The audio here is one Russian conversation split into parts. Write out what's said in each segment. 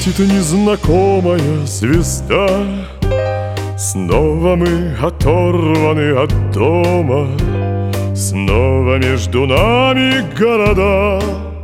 Светит незнакомая звезда. Снова мы оторваны от дома, снова между нами города,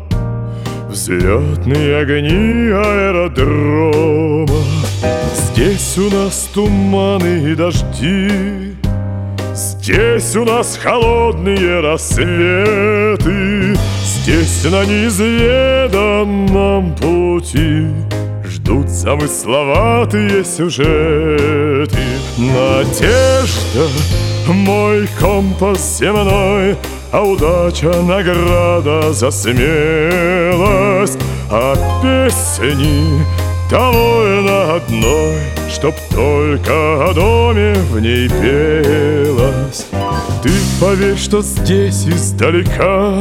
взлетные огни аэродрома. Здесь у нас туманы и дожди, здесь у нас холодные рассветы, здесь на неизведанном пути ждут замысловатые сюжеты. Надежда — мой компас земной, а удача — награда за смелость. А песни довольно одной, чтоб только о доме в ней пелось. Ты поверь, что здесь издалека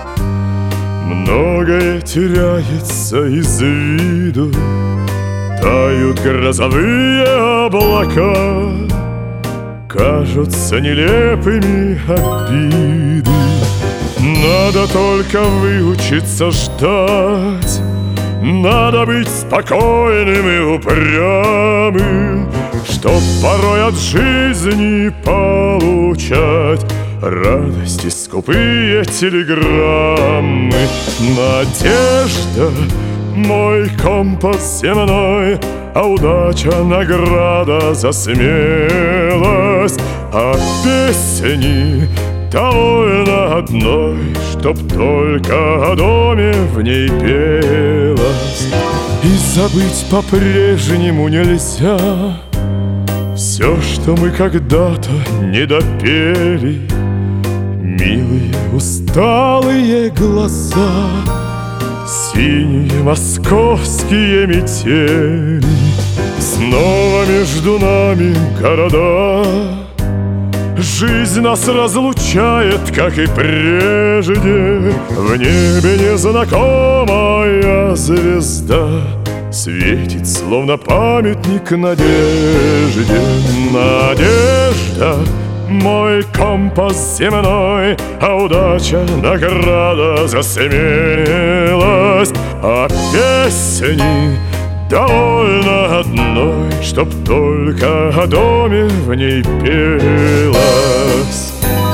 многое теряется из виду. Тают грозовые облака, кажутся нелепыми обиды. Надо только выучиться ждать, надо быть спокойным и упрямым, чтоб порой от жизни получать радости скупые телеграммы. Надежда — мой компас земной, а удача — награда за смелость. А песни довольно одной, чтоб только о доме в ней пелось. И забыть по-прежнему нельзя все, что мы когда-то не допели. Милые усталые глаза, синие московские метели. Снова между нами города, жизнь нас разлучает, как и прежде. В небе незнакомая звезда светит, словно памятник надежде. Надежда — мой компас земной, а удача — награда за смелость. А песни довольно одной, чтоб только о доме в ней пелось.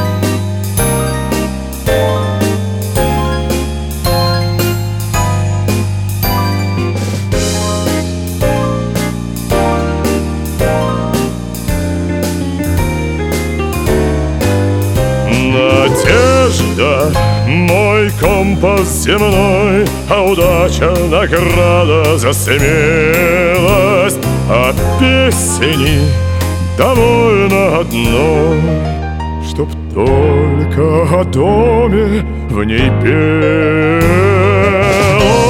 Надежда — мой компас земной, а удача — награда за смелость. А песни довольно одной, чтоб только о доме в ней пелось.